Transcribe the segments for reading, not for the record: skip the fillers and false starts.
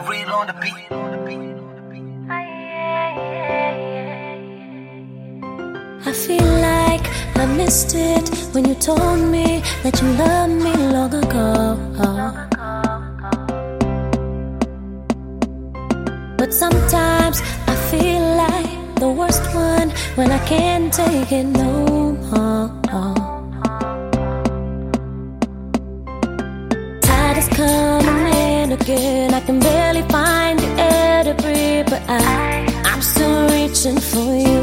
real on the beat. I feel like I missed it when you told me that you loved me long ago. But sometimes I feel like the worst one when I can't take it no more. Tide is coming in again. I can barely find the air to breathe, but I'm still reaching for you.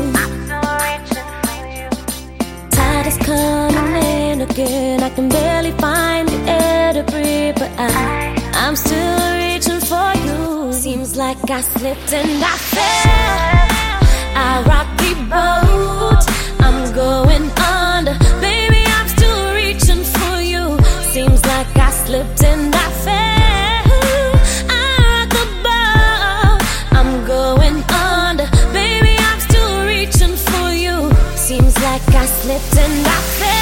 Tide is coming in again. I can barely find the air to breathe, but I'm still reaching for you. Seems like I slipped and I fell. I rock the boat. I'm going under. Baby, I'm still reaching for you. Seems like I slipped and I fell. I rock the boat. I'm going under. Baby, I'm still reaching for you. Seems like I slipped and I fell.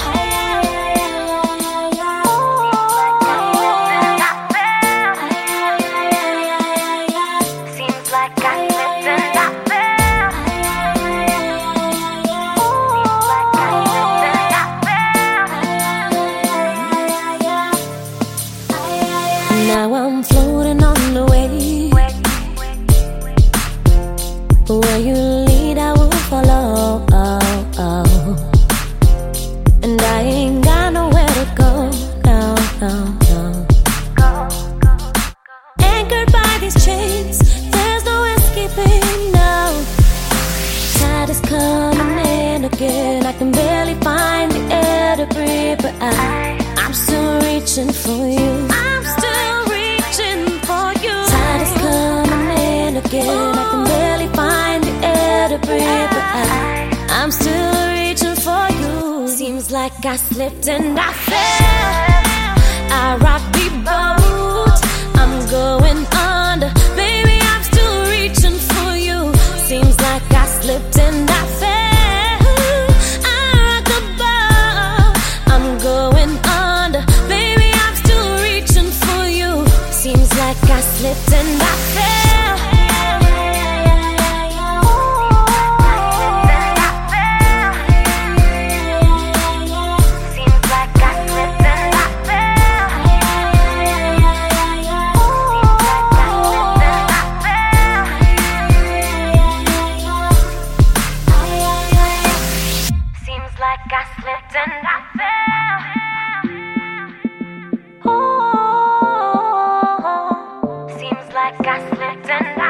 Now I'm floating on the wave. Where you lead, I will follow. And I ain't got nowhere to go. No. Anchored by these chains, there's no escaping now. Tide is coming in again. I can barely find the air to breathe, but I'm still reaching for you. I'm still reaching for you. Tide is coming in again. I can barely find the air to breathe, but I'm still reaching for you. Seems like I slipped and I fell. I rock the boat. I'm going under. Baby, I'm still reaching for you. Seems like I slipped and I fell. I rock the boat. I'm going under. Baby, I'm still reaching for you. Seems like I slipped and I fell. Like I slipped and I fell. Oh, seems like I slipped and I